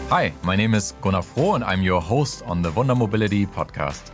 Hi, my name is Gunnar Froh and I'm your host on the Wunder Mobility podcast.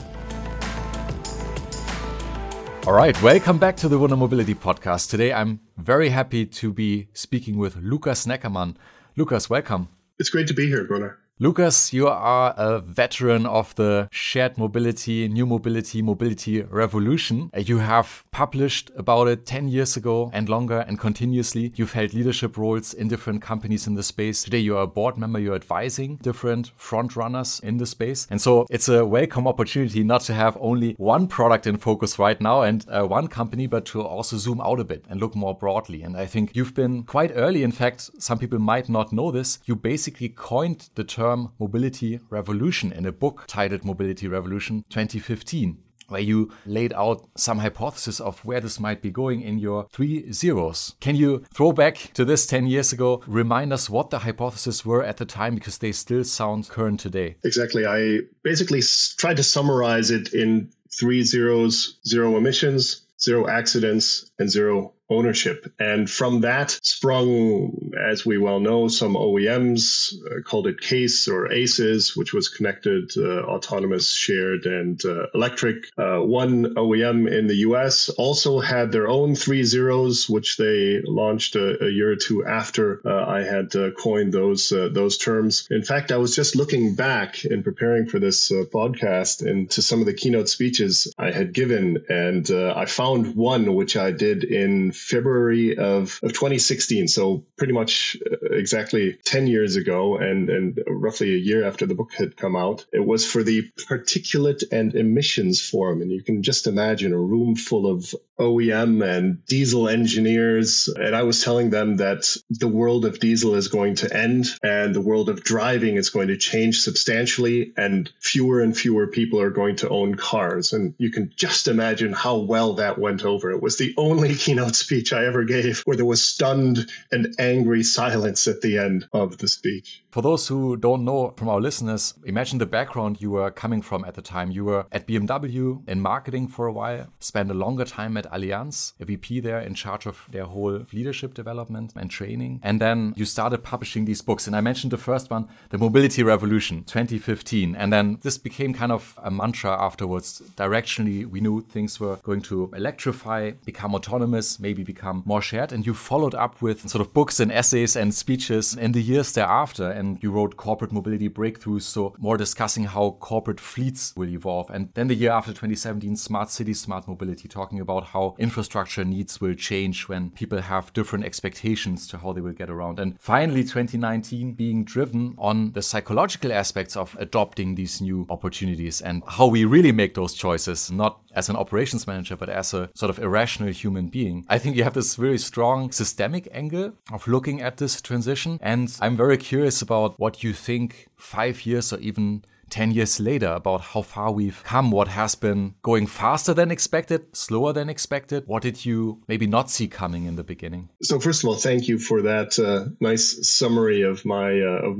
All right, welcome back to the Wunder Mobility podcast. Today I'm very happy to be speaking with Lukas Neckermann. Lukas, welcome. It's great to be here, Gunnar. Lukas, you are a veteran of the shared mobility, new mobility revolution. You have published about it 10 years ago and longer and continuously. You've held leadership roles in different companies in the space. Today you're a board member, you're advising different front runners in the space. And so it's a welcome opportunity not to have only one product in focus right now and one company, but to also zoom out a bit and look more broadly. And I think you've been quite early. In fact, some people might not know this. You basically coined the term mobility revolution in a book titled Mobility Revolution 2015, where you laid out some hypothesis of where this might be going in your 3 zeros. Can you throw back to this 10 years ago, remind us what the hypotheses were at the time, because they still sound current today? Exactly. I basically tried to summarize it in 3 zeros: 0 emissions, 0 accidents, and 0 ownership. And from that sprung, as we well know, some OEMs called it CASE or ACES, which was connected, autonomous, shared, and electric. One OEM in the US also had their own 3 zeros, which they launched a year or two after I had coined those terms. In fact, I was just looking back in preparing for this podcast into some of the keynote speeches I had given, and I found one which I did in February of 2016. So pretty much exactly 10 years ago and roughly a year after the book had come out. It was for the Particulate and Emissions Forum. And you can just imagine a room full of OEM and diesel engineers. And I was telling them that the world of diesel is going to end and the world of driving is going to change substantially, and fewer people are going to own cars. And you can just imagine how well that went over. It was the only keynote speech I ever gave where there was stunned and angry silence at the end of the speech. For those who don't know from our listeners, imagine the background you were coming from at the time. You were at BMW in marketing for a while, spent a longer time at Allianz, a VP there in charge of their whole leadership development and training. And then you started publishing these books. And I mentioned the first one, The Mobility Revolution 2015. And then this became kind of a mantra afterwards. Directionally, we knew things were going to electrify, become autonomous, maybe become more shared. And you followed up with sort of books and essays and speeches in the years thereafter. And you wrote Corporate Mobility Breakthroughs, so more discussing how corporate fleets will evolve. And then the year after, 2017, Smart Cities, Smart Mobility, talking about how infrastructure needs will change when people have different expectations to how they will get around. And finally, 2019, being driven on the psychological aspects of adopting these new opportunities and how we really make those choices, not as an operations manager, but as a sort of irrational human being. I think you have this very strong systemic angle of looking at this transition. And I'm very curious about what you think 5 years or even 10 years later about how far we've come, what has been going faster than expected, slower than expected. What did you maybe not see coming in the beginning? So first of all, thank you for that nice summary of my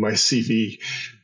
CV.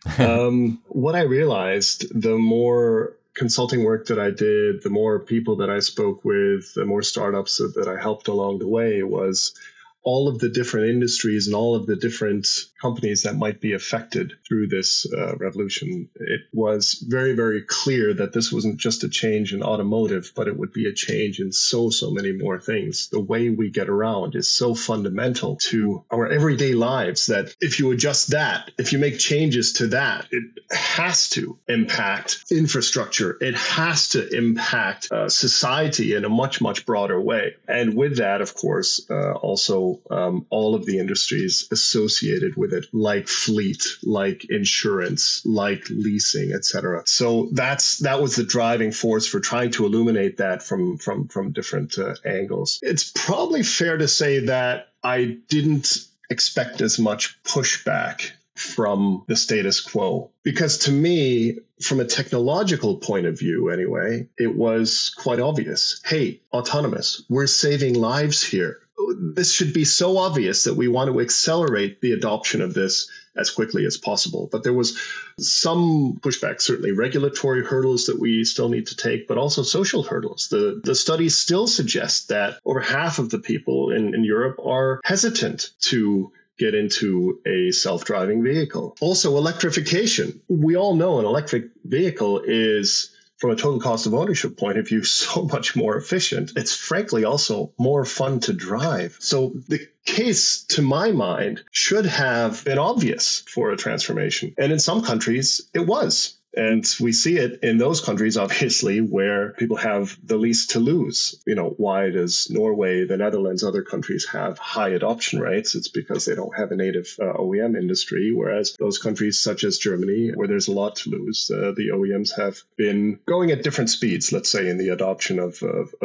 What I realized, the more consulting work that I did, the more people that I spoke with, the more startups that I helped along the way, was all of the different industries and all of the different companies that might be affected through this revolution. It was very, very clear that this wasn't just a change in automotive, but it would be a change in so many more things. The way we get around is so fundamental to our everyday lives that if you adjust that, if you make changes to that, it has to impact infrastructure. It has to impact society in a much, much broader way. And with that, of course, also all of the industries associated with it, like fleet, like insurance, like leasing, etc. So that was the driving force for trying to illuminate that from different angles. It's probably fair to say that I didn't expect as much pushback from the status quo, because to me, from a technological point of view anyway, it was quite obvious. Hey, autonomous, we're saving lives here. This should be so obvious that we want to accelerate the adoption of this as quickly as possible. But there was some pushback, certainly regulatory hurdles that we still need to take, but also social hurdles. The studies still suggest that over half of the people in Europe are hesitant to get into a self-driving vehicle. Also, electrification. We all know an electric vehicle is, from a total cost of ownership point of view, so much more efficient. It's frankly also more fun to drive. So the case, to my mind, should have been obvious for a transformation. And in some countries, it was. And we see it in those countries, obviously, where people have the least to lose. Why does Norway, the Netherlands, other countries have high adoption rates? It's because they don't have a native OEM industry, whereas those countries such as Germany, where there's a lot to lose, the OEMs have been going at different speeds, let's say, in the adoption of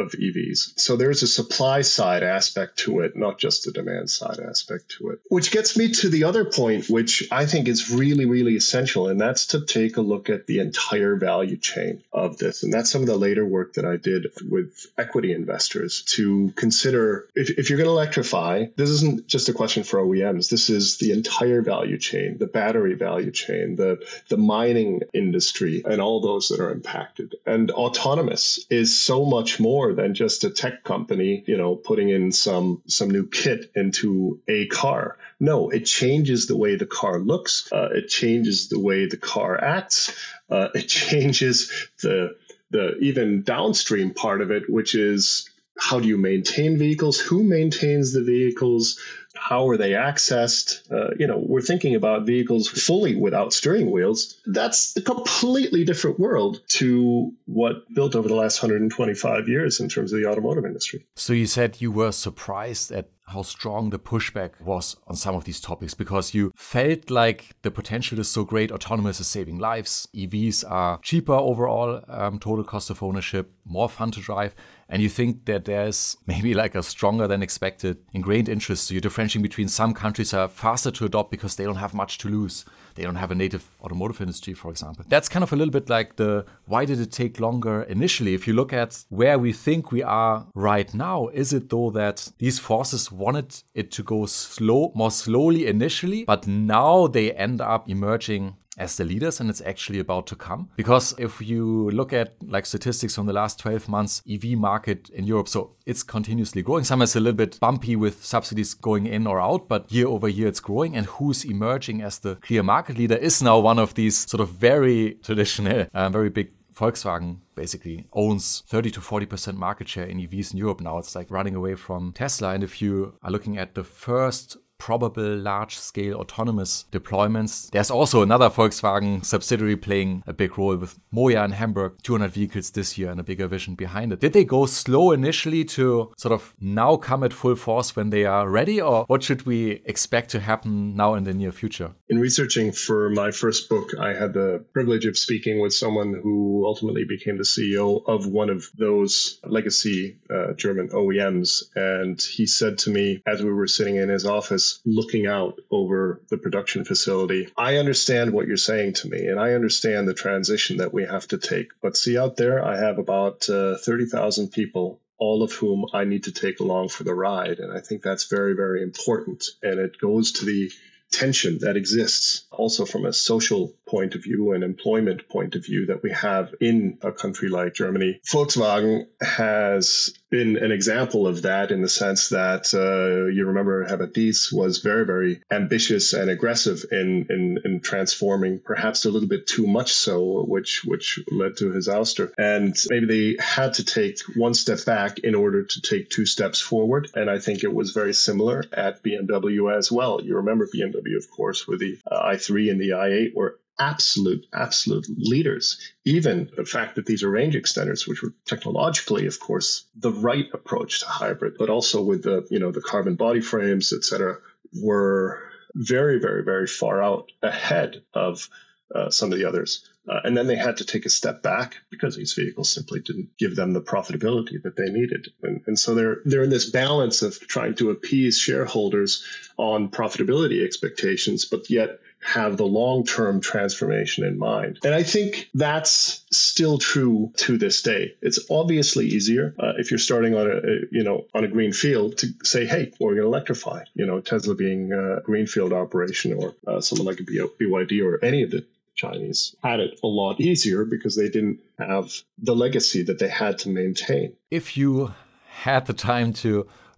EVs. So there's a supply side aspect to it, not just a demand side aspect to it. Which gets me to the other point, which I think is really, really essential, and that's to take a look at the entire value chain of this. And that's some of the later work that I did with equity investors to consider if you're going to electrify, this isn't just a question for OEMs. This is the entire value chain, the battery value chain, the mining industry, and all those that are impacted. And autonomous is so much more than just a tech company, putting in some new kit into a car. No, it changes the way the car looks. It changes the way the car acts. It changes the even downstream part of it, which is how do you maintain vehicles? Who maintains the vehicles? How are they accessed? We're thinking about vehicles fully without steering wheels. That's a completely different world to what built over the last 125 years in terms of the automotive industry. So you said you were surprised at how strong the pushback was on some of these topics because you felt like the potential is so great. Autonomous is saving lives. EVs are cheaper overall, total cost of ownership, more fun to drive. And you think that there's maybe like a stronger than expected ingrained interest. So you're differentiating between some countries are faster to adopt because they don't have much to lose. They don't have a native automotive industry, for example. That's kind of a little bit like why did it take longer initially? If you look at where we think we are right now, is it though that these forces wanted it to go more slowly initially, but now they end up emerging as the leaders and it's actually about to come? Because if you look at like statistics from the last 12 months, EV market in Europe, so it's continuously growing. Sometimes a little bit bumpy with subsidies going in or out, but year over year it's growing. And who's emerging as the clear market leader is now one of these sort of very traditional, very big. Volkswagen basically owns 30 to 40% market share in EVs in Europe now. It's like running away from Tesla. And if you are looking at the first probable large-scale autonomous deployments, there's also another Volkswagen subsidiary playing a big role with Moja in Hamburg, 200 vehicles this year and a bigger vision behind it. Did they go slow initially to sort of now come at full force when they are ready, or what should we expect to happen now in the near future? In researching for my first book, I had the privilege of speaking with someone who ultimately became the CEO of one of those legacy German OEMs. And he said to me, as we were sitting in his office, looking out over the production facility, I understand what you're saying to me, and I understand the transition that we have to take. But see, out there, I have about 30,000 people, all of whom I need to take along for the ride. And I think that's very, very important. And it goes to the tension that exists also from a social point of view and employment point of view that we have in a country like Germany. Volkswagen has been an example of that in the sense that you remember Herbert Diess was very, very ambitious and aggressive in transforming, perhaps a little bit too much so, which led to his ouster. And maybe they had to take one step back in order to take two steps forward. And I think it was very similar at BMW as well. You remember BMW, of course, with the i3 and the i8 were absolute leaders. Even the fact that these are range extenders, which were technologically, of course, the right approach to hybrid, but also with the carbon body frames, et cetera, were very, very, very far out ahead of some of the others. And then they had to take a step back because these vehicles simply didn't give them the profitability that they needed. And so they're in this balance of trying to appease shareholders on profitability expectations, but yet have the long-term transformation in mind. And I think that's still true to this day. It's obviously easier if you're starting on a green field to say, hey, we're going to electrify, Tesla being a greenfield operation, or someone like a BYD or any of the Chinese had it a lot easier because they didn't have the legacy that they had to maintain. If you had the time to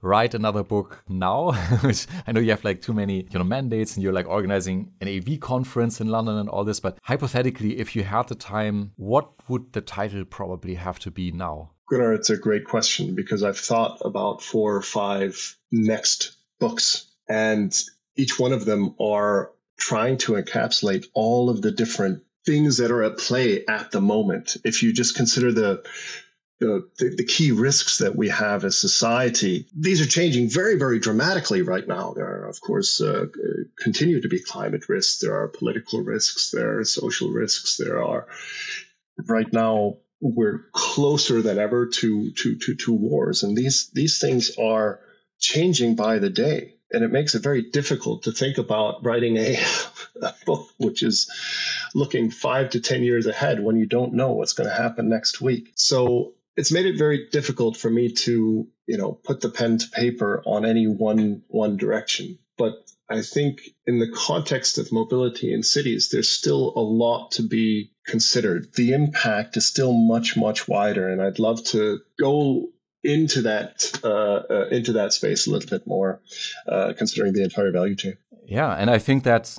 write another book now? Which I know you have like too many, mandates, and you're like organizing an AV conference in London and all this. But hypothetically, if you had the time, what would the title probably have to be now? Gunnar, it's a great question because I've thought about 4 or 5 next books, and each one of them are trying to encapsulate all of the different things that are at play at the moment. If you just consider the key risks that we have as society, these are changing very, very dramatically right now. There are, of course, continue to be climate risks. There are political risks. There are social risks. There are, right now, we're closer than ever to wars. And these things are changing by the day. And it makes it very difficult to think about writing a book which is looking 5 to 10 years ahead when you don't know what's going to happen next week. So it's made it very difficult for me to, put the pen to paper on any one direction. But I think in the context of mobility in cities, there's still a lot to be considered. The impact is still much, much wider. And I'd love to go into that space a little bit more, considering the entire value chain. Yeah, and I think that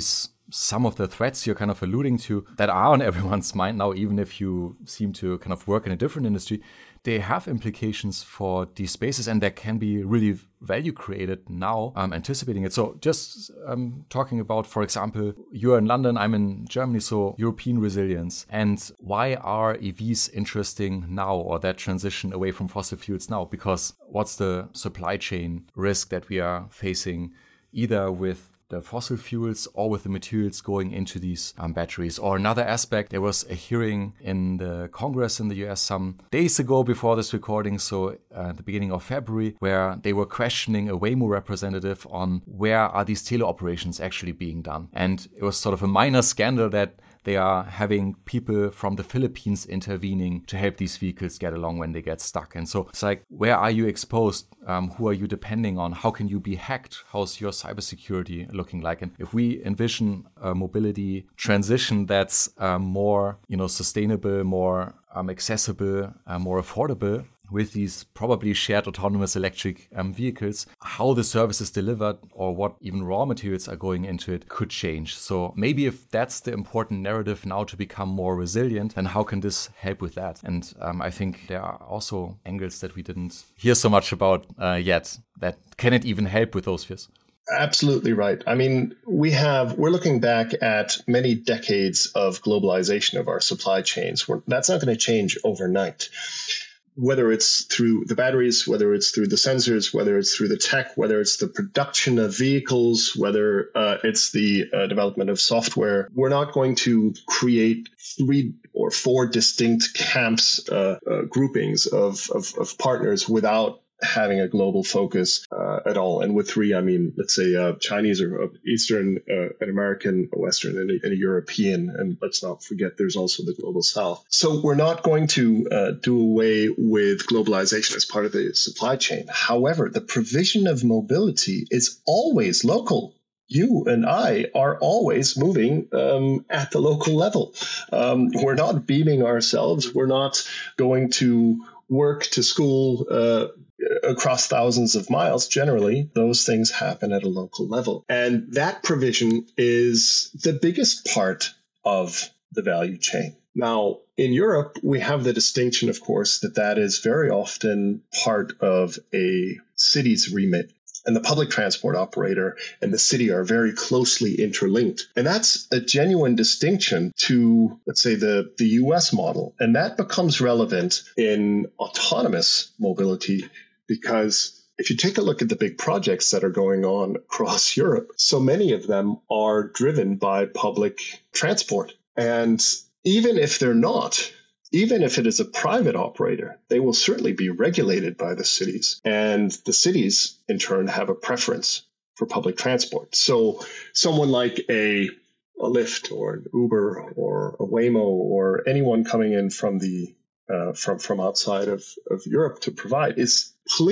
some of the threats you're kind of alluding to that are on everyone's mind now, even if you seem to kind of work in a different industry, they have implications for these spaces, and there can be really value created now, anticipating it. So just talking about, for example, you're in London, I'm in Germany, so European resilience. And why are EVs interesting now, or that transition away from fossil fuels now? Because what's the supply chain risk that we are facing, either with the fossil fuels or with the materials going into these batteries? Or another aspect, there was a hearing in the Congress in the US some days ago before this recording, so the beginning of February, where they were questioning a Waymo representative on where are these teleoperations actually being done. And it was sort of a minor scandal that they are having people from the Philippines intervening to help these vehicles get along when they get stuck. And so it's like, where are you exposed? Who are you depending on? How can you be hacked? How's your cybersecurity looking like? And if we envision a mobility transition that's more, sustainable, more accessible, more affordable, with these probably shared autonomous electric vehicles, how the service is delivered or what even raw materials are going into it could change. So maybe if that's the important narrative now to become more resilient, then how can this help with that? And I think there are also angles that we didn't hear so much about yet, that can it even help with those fears? Absolutely right. I mean, we're looking back at many decades of globalization of our supply chains. That's not going to change overnight. Whether it's through the batteries, whether it's through the sensors, whether it's through the tech, whether it's the production of vehicles, whether it's the development of software, we're not going to create 3 or 4 distinct camps, groupings of partners without having a global focus at all. And with 3, I mean, let's say Chinese or Eastern, an American, a Western, and a European. And let's not forget there's also the global South. So we're not going to do away with globalization as part of the supply chain. However, the provision of mobility is always local. You and I are always moving at the local level. We're not beaming ourselves. We're not going to work, to school, across thousands of miles. Generally, those things happen at a local level. And that provision is the biggest part of the value chain. Now, in Europe, we have the distinction, of course, that is very often part of a city's remit. And the public transport operator and the city are very closely interlinked. And that's a genuine distinction to, let's say, the US model. And that becomes relevant in autonomous mobility, because if you take a look at the big projects that are going on across Europe, so many of them are driven by public transport. And even if they're not, even if it is a private operator, they will certainly be regulated by the cities. And the cities, in turn, have a preference for public transport. So someone like a Lyft or an Uber or a Waymo or anyone coming in from the from outside of Europe to provide is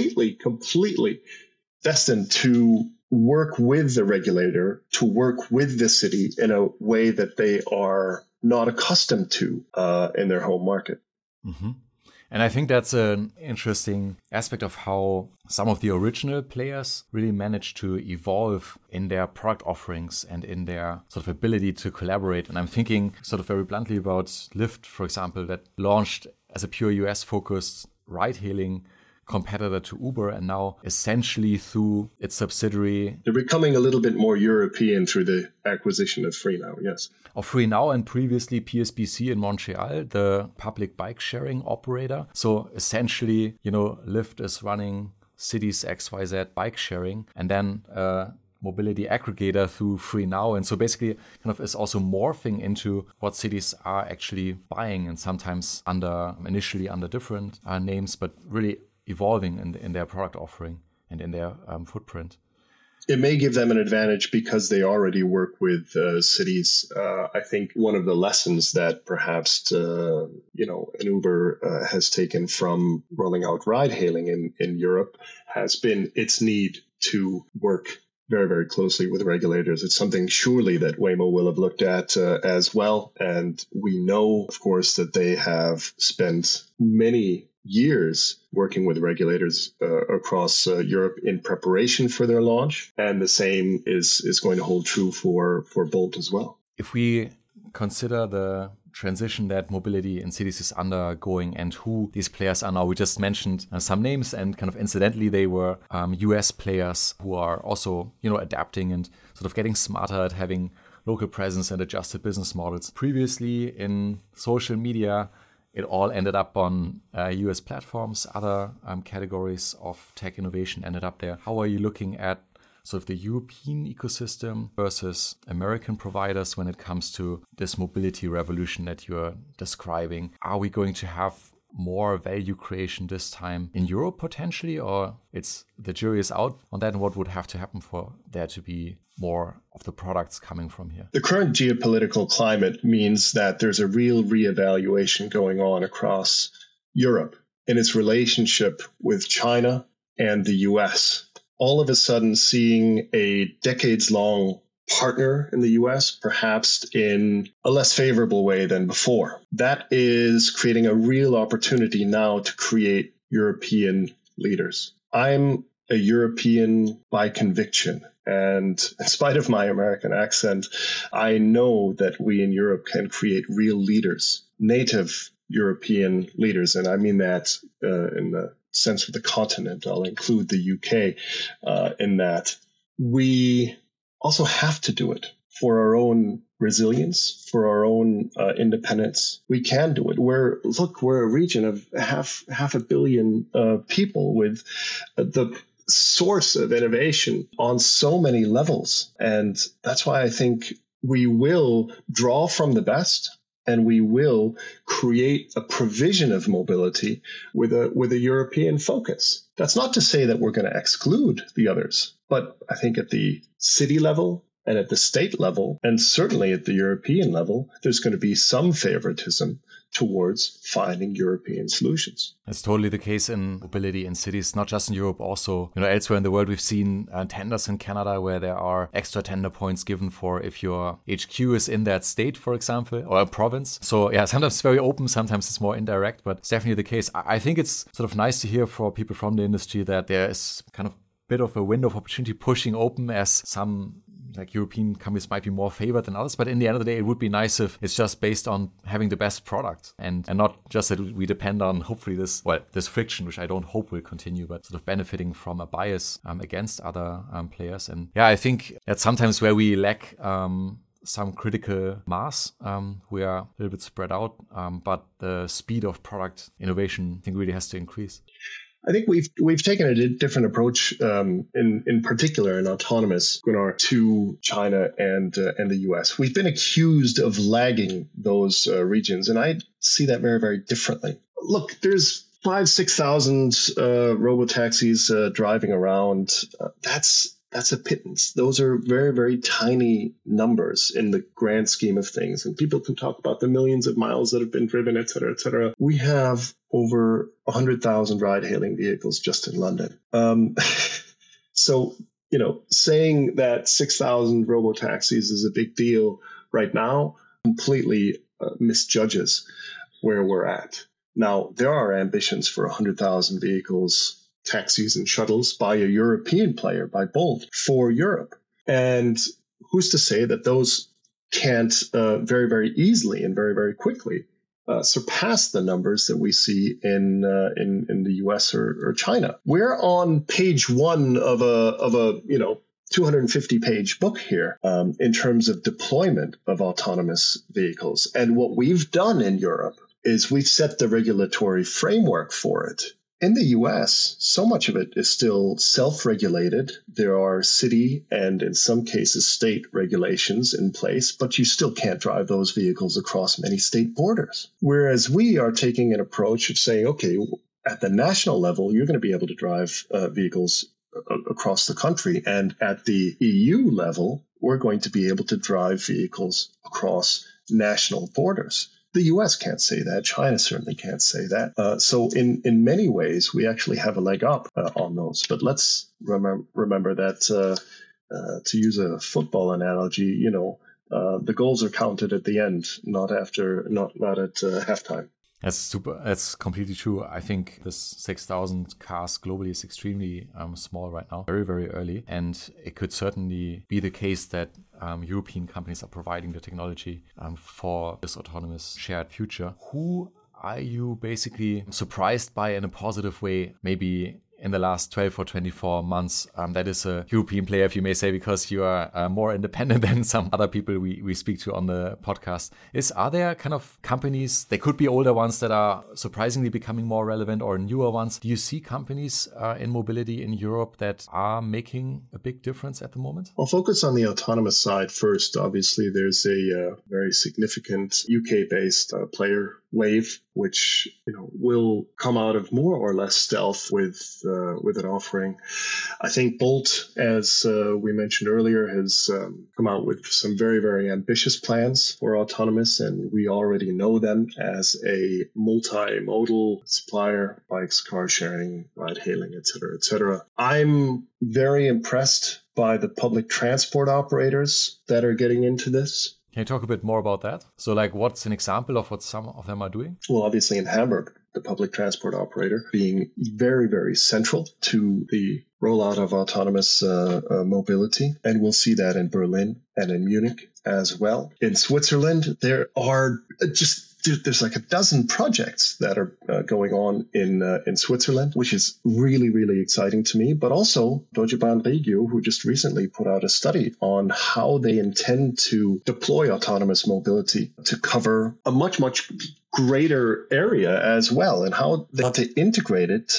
completely destined to work with the regulator, to work with the city in a way that they are not accustomed to in their home market. Mm-hmm. And I think that's an interesting aspect of how some of the original players really managed to evolve in their product offerings and in their sort of ability to collaborate. And I'm thinking sort of very bluntly about Lyft, for example, that launched as a pure US-focused ride-hailing competitor to Uber, and now essentially through its subsidiary. They're becoming a little bit more European through the acquisition of FreeNow, yes. Of FreeNow and previously PSBC in Montreal, the public bike sharing operator. So essentially, Lyft is running cities XYZ bike sharing, and then mobility aggregator through FreeNow. And so basically kind of is also morphing into what cities are actually buying, and sometimes initially under different names, but really evolving in their product offering and in their footprint. It may give them an advantage because they already work with cities. I think one of the lessons that perhaps an Uber has taken from rolling out ride hailing in Europe has been its need to work very, very closely with regulators. It's something surely that Waymo will have looked at as well. And we know, of course, that they have spent many years working with regulators across Europe in preparation for their launch. And the same is going to hold true for Bolt as well. If we consider the transition that mobility in cities is undergoing and who these players are now, we just mentioned some names, and kind of incidentally, they were US players who are also, adapting and sort of getting smarter at having local presence and adjusted business models. Previously in social media, it all ended up on US platforms. Other categories of tech innovation ended up there. How are you looking at sort of the European ecosystem versus American providers when it comes to this mobility revolution that you're describing? Are we going to have more value creation this time in Europe potentially, or it's the jury is out on that, and what would have to happen for there to be more of the products coming from here? The current geopolitical climate means that there's a real reevaluation going on across Europe in its relationship with China and the US. All of a sudden seeing a decades-long partner in the US, perhaps in a less favorable way than before. That is creating a real opportunity now to create European leaders. I'm a European by conviction. And in spite of my American accent, I know that we in Europe can create real leaders, native European leaders. And I mean that in the sense of the continent. I'll include the UK in that. We also have to do it for our own resilience, for our own independence. We can do it. We're a region of half a billion people with the source of innovation on so many levels. And that's why I think we will draw from the best, and we will create a provision of mobility with a European focus. That's not to say that we're going to exclude the others, but I think at the city level and at the state level, and certainly at the European level, there's going to be some favoritism towards finding European solutions. That's totally the case in mobility in cities, not just in Europe, also elsewhere in the world. We've seen tenders in Canada where there are extra tender points given for if your HQ is in that state, for example, or a province. So yeah, sometimes it's very open, sometimes it's more indirect, but it's definitely the case. I think it's sort of nice to hear for people from the industry that there is kind of a bit of a window of opportunity pushing open, as some like European companies might be more favored than others. But in the end of the day, it would be nice if it's just based on having the best product and not just that we depend on hopefully this friction, which I don't hope will continue, but sort of benefiting from a bias against other players. And yeah, I think that's sometimes where we lack some critical mass. We are a little bit spread out, but the speed of product innovation, I think, really has to increase. I think we've taken a different approach, in particular in autonomous, Gunnar, to China and the US. We've been accused of lagging those regions, and I see that very, very differently. Look, there's 5,000-6,000 robotaxis driving around. That's a pittance. Those are very, very tiny numbers in the grand scheme of things. And people can talk about the millions of miles that have been driven, et cetera, et cetera. We have over 100,000 ride-hailing vehicles just in London. So, saying that 6,000 robotaxis is a big deal right now completely misjudges where we're at. Now, there are ambitions for 100,000 vehicles, taxis and shuttles by a European player, by Bolt, for Europe. And who's to say that those can't very, very easily and very, very quickly surpass the numbers that we see in the US or China? We're on page one of a 250-page book here in terms of deployment of autonomous vehicles. And what we've done in Europe is we've set the regulatory framework for it. In the US, so much of it is still self-regulated. There are city and, in some cases, state regulations in place, but you still can't drive those vehicles across many state borders. Whereas we are taking an approach of saying, okay, at the national level, you're going to be able to drive vehicles across the country. And at the EU level, we're going to be able to drive vehicles across national borders. The US can't say that. China certainly can't say that. So in many ways, we actually have a leg up on those. But let's remember that, to use a football analogy, the goals are counted at the end, not at halftime. That's completely true. I think this 6,000 cars globally is extremely small right now, very, very early. And it could certainly be the case that European companies are providing the technology for this autonomous shared future. Who are you basically surprised by in a positive way, maybe in the last 12 or 24 months, that is a European player, if you may say, because you are more independent than some other people we speak to on the podcast. Are there kind of companies, they could be older ones that are surprisingly becoming more relevant, or newer ones? Do you see companies in mobility in Europe that are making a big difference at the moment? I'll focus on the autonomous side first. Obviously, there's a very significant UK-based player, Wayve, which will come out of more or less stealth with an offering. I think Bolt, as we mentioned earlier, has come out with some very, very ambitious plans for autonomous, and we already know them as a multimodal supplier, bikes, car sharing, ride hailing, et cetera, et cetera. I'm very impressed by the public transport operators that are getting into this. Can you talk a bit more about that? So what's an example of what some of them are doing? Well, obviously in Hamburg, the public transport operator being very, very central to the rollout of autonomous mobility. And we'll see that in Berlin and in Munich as well. In Switzerland, there are there's like a dozen projects that are going on in Switzerland, which is really, really exciting to me. But also Deutsche Bahn Regio, who just recently put out a study on how they intend to deploy autonomous mobility to cover a much, much greater area as well, and how they want to integrate it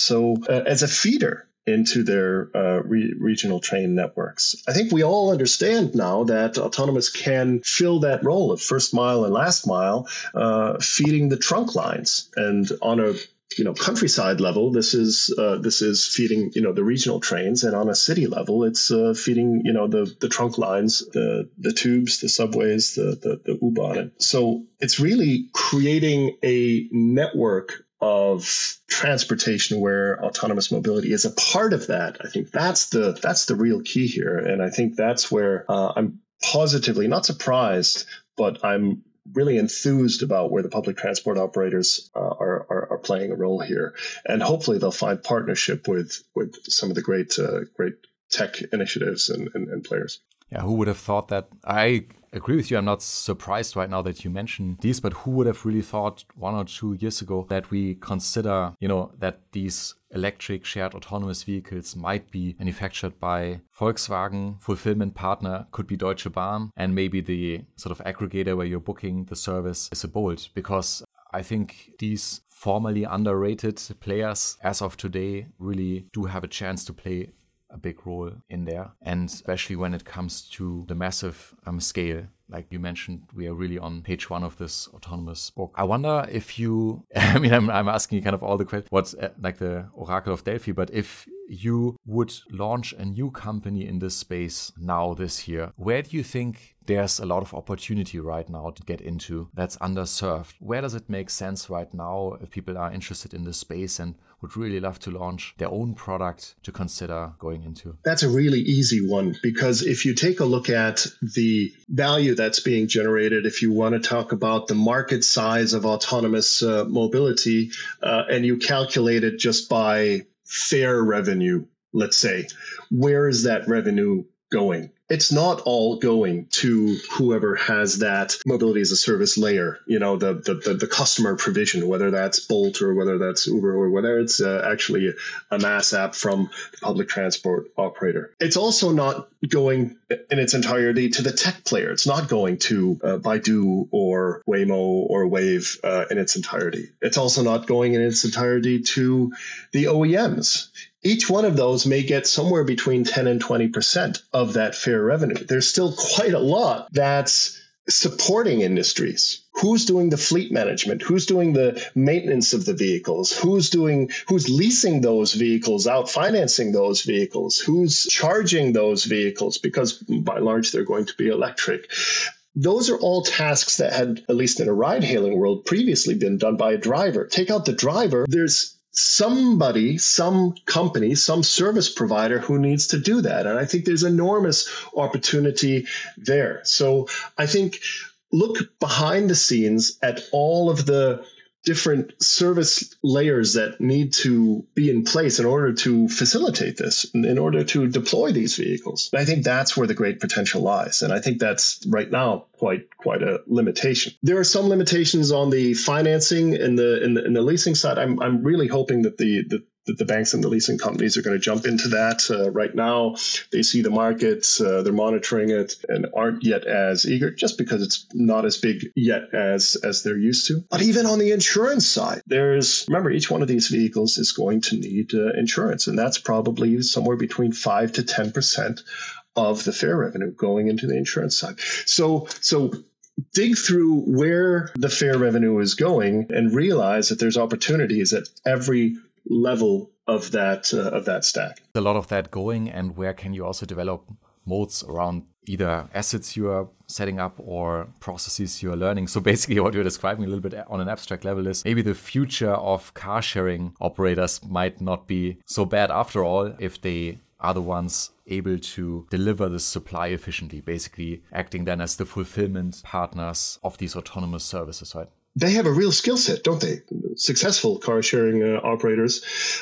as a feeder into their regional train networks. I think we all understand now that autonomous can fill that role of first mile and last mile, feeding the trunk lines. And on a countryside level, this is feeding the regional trains, and on a city level, it's feeding the trunk lines, the tubes, the subways, the U-Bahn. So it's really creating a network of transportation where autonomous mobility is a part of that. I think that's the real key here, and I think that's where I'm positively not surprised, but I'm really enthused about where the public transport operators are playing a role here, and hopefully they'll find partnership with some of the great tech initiatives and players. Yeah, who would have thought that? I agree with you. I'm not surprised right now that you mentioned these, but who would have really thought 1 or 2 years ago that we consider, that these electric shared autonomous vehicles might be manufactured by Volkswagen, fulfillment partner could be Deutsche Bahn, and maybe the sort of aggregator where you're booking the service is a Bolt, because I think these formerly underrated players as of today really do have a chance to play a big role in there, and especially when it comes to the massive scale. Like you mentioned, we are really on page 1 of this autonomous book. I wonder if you, I'm asking you kind of all the questions, what's like the Oracle of Delphi, but if you would launch a new company in this space now this year, where do you think there's a lot of opportunity right now to get into that's underserved? Where does it make sense right now if people are interested in this space and would really love to launch their own product to consider going into? That's a really easy one, because if you take a look at the value that's being generated, if you want to talk about the market size of autonomous mobility, and you calculate it just by fare revenue, let's say, where is that revenue going? It's not all going to whoever has that mobility as a service layer, the customer provision, whether that's Bolt or whether that's Uber or whether it's actually a mass app from the public transport operator. It's also not going in its entirety to the tech player. It's not going to Baidu or Waymo or Wave in its entirety. It's also not going in its entirety to the OEMs. Each one of those may get somewhere between 10 and 20% of that fare revenue. There's still quite a lot that's supporting industries. Who's doing the fleet management? Who's doing the maintenance of the vehicles? Who's leasing those vehicles out, financing those vehicles? Who's charging those vehicles? Because by and large, they're going to be electric. Those are all tasks that had, at least in a ride-hailing world, previously been done by a driver. Take out the driver, there's somebody, some company, some service provider who needs to do that. And I think there's enormous opportunity there. So I think look behind the scenes at all of the different service layers that need to be in place in order to facilitate this, in order to deploy these vehicles. I think that's where the great potential lies. And I think that's right now quite a limitation. There are some limitations on the financing and the leasing side. I'm really hoping that the banks and the leasing companies are going to jump into that. Right now, they see the market, they're monitoring it, and aren't yet as eager, just because it's not as big yet as they're used to. But even on the insurance side, remember, each one of these vehicles is going to need insurance, and that's probably somewhere between 5 to 10% of the fare revenue going into the insurance side. So dig through where the fare revenue is going and realize that there's opportunities at every level of that stack. A lot of that going, and where can you also develop modes around either assets you are setting up or processes you are learning. So basically what you're describing a little bit on an abstract level is maybe the future of car sharing operators might not be so bad after all if they are the ones able to deliver the supply efficiently, basically acting then as the fulfillment partners of these autonomous services, right? They have a real skill set, don't they? Successful car sharing operators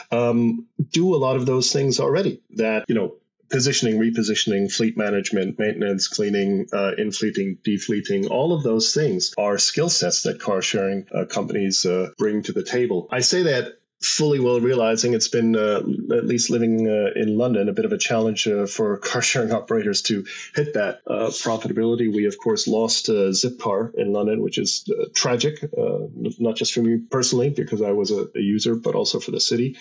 do a lot of those things already. That, positioning, repositioning, fleet management, maintenance, cleaning, infleeting, defleeting, all of those things are skill sets that car sharing companies bring to the table. I say that fully well realizing it's been, at least living in London, a bit of a challenge for car sharing operators to hit that profitability. We, of course, lost Zipcar in London, which is tragic, not just for me personally, because I was a user, but also for the city.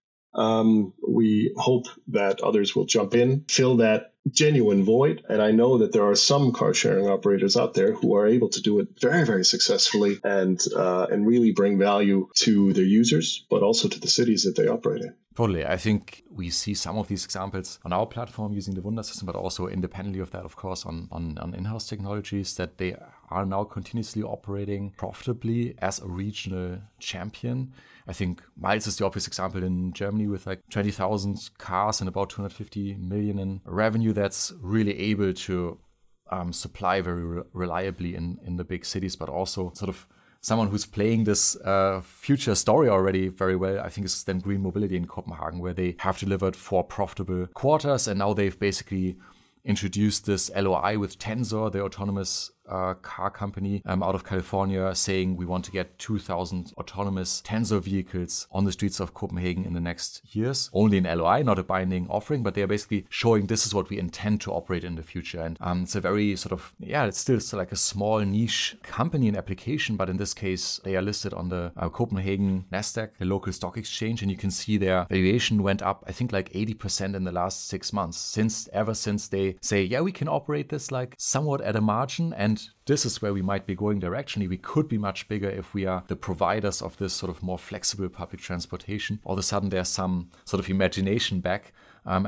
We hope that others will jump in, fill that genuine void. And I know that there are some car sharing operators out there who are able to do it very, very successfully and really bring value to their users, but also to the cities that they operate in. Totally. I think we see some of these examples on our platform using the Wunder system, but also independently of that, of course, on in-house technologies, that they are now continuously operating profitably as a regional champion. I think Miles is the obvious example in Germany with like 20,000 cars and about 250 million in revenue that's really able to supply very reliably in the big cities, but also sort of someone who's playing this future story already very well, I think, is then Green Mobility in Copenhagen, where they have delivered 4 profitable quarters, and now they've basically introduced this LOI with Tensor, the autonomous car company out of California, saying we want to get 2,000 autonomous Tensor vehicles on the streets of Copenhagen in the next years. Only an LOI, not a binding offering, but they're basically showing this is what we intend to operate in the future. And it's a very sort of, it's still like a small niche company and application, but in this case, they are listed on the Copenhagen Nasdaq, the local stock exchange, and you can see their valuation went up, I think, like 80% in the last 6 months, ever since they say, we can operate this like somewhat at a margin, and this is where we might be going directionally. We could be much bigger if we are the providers of this sort of more flexible public transportation. All of a sudden, there's some sort of imagination back, and that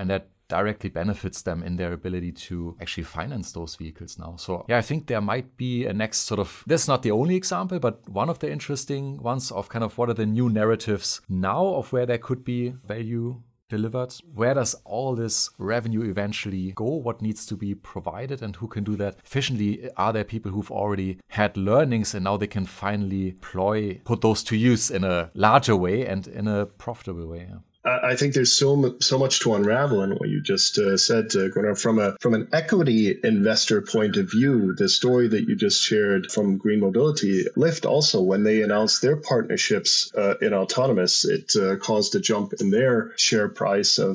directly benefits them in their ability to actually finance those vehicles now. So yeah, I think there might be a next sort of, that's not the only example, but one of the interesting ones of kind of what are the new narratives now of where there could be value delivered. Where does all this revenue eventually go? What needs to be provided and who can do that efficiently? Are there people who've already had learnings and now they can finally put those to use in a larger way and in a profitable way? Yeah. I think there's so much to unravel in what you just said, Gunnar. From an equity investor point of view, the story that you just shared from Green Mobility, Lyft also, when they announced their partnerships in autonomous, it caused a jump in their share price of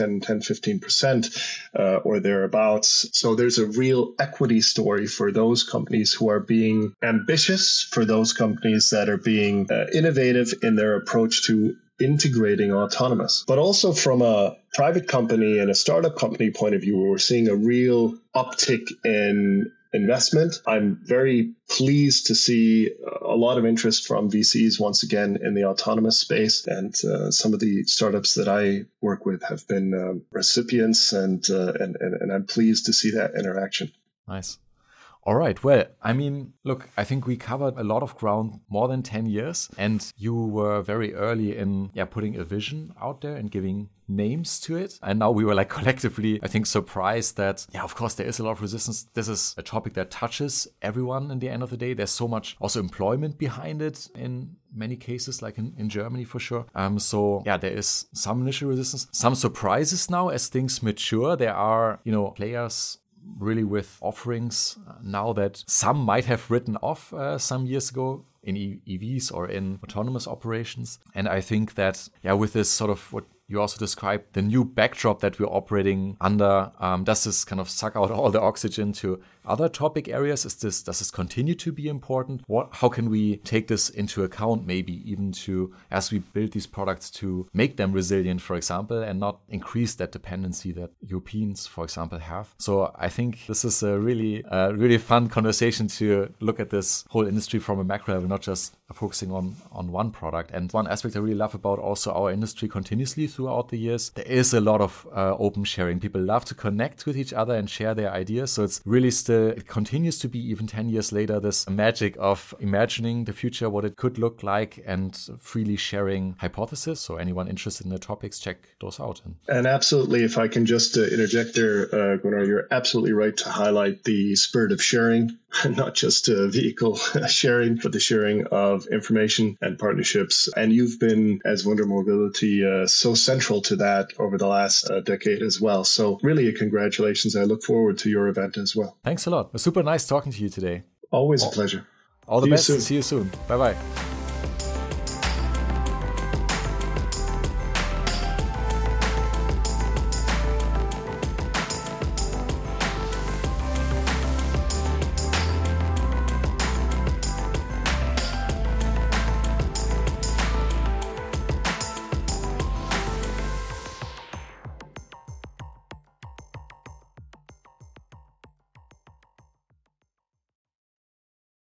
10-15% or thereabouts. So there's a real equity story for those companies who are being ambitious, for those companies that are being innovative in their approach to integrating autonomous. But also from a private company and a startup company point of view, we're seeing a real uptick in investment. I'm very pleased to see a lot of interest from VCs once again in the autonomous space. And some of the startups that I work with have been recipients, and I'm pleased to see that interaction. Nice. All right. Well, I mean, look, I think we covered a lot of ground, more than 10 years, and you were very early in putting a vision out there and giving names to it. And now we were like collectively, I think, surprised that, of course, there is a lot of resistance. This is a topic that touches everyone in the end of the day. There's so much also employment behind it in many cases, like in Germany for sure. So there is some initial resistance, some surprises now as things mature. There are, players really with offerings now that some might have written off some years ago in EVs or in autonomous operations. And I think that, with this sort of what you also described, the new backdrop that we're operating under, does this kind of suck out all the oxygen to other topic areas? Does this continue to be important? How can we take this into account, maybe even as we build these products, to make them resilient, for example, and not increase that dependency that Europeans, for example, have? So I think this is a really fun conversation to look at this whole industry from a macro level, not just focusing on one product. And one aspect I really love about also our industry continuously throughout the years, there is a lot of open sharing. People love to connect with each other and share their ideas. So it's really it continues to be, even 10 years later, this magic of imagining the future, what it could look like, and freely sharing hypotheses. So anyone interested in the topics, check those out. And absolutely, if I can just interject there, Gunnar, you're absolutely right to highlight the spirit of sharing, not just vehicle sharing, but the sharing of information and partnerships. And you've been, as Wunder Mobility, so central to that over the last decade as well. So really, congratulations. I look forward to your event as well. Thanks a lot. It was super nice talking to you today. Always a pleasure. All the best. See you soon. Bye-bye.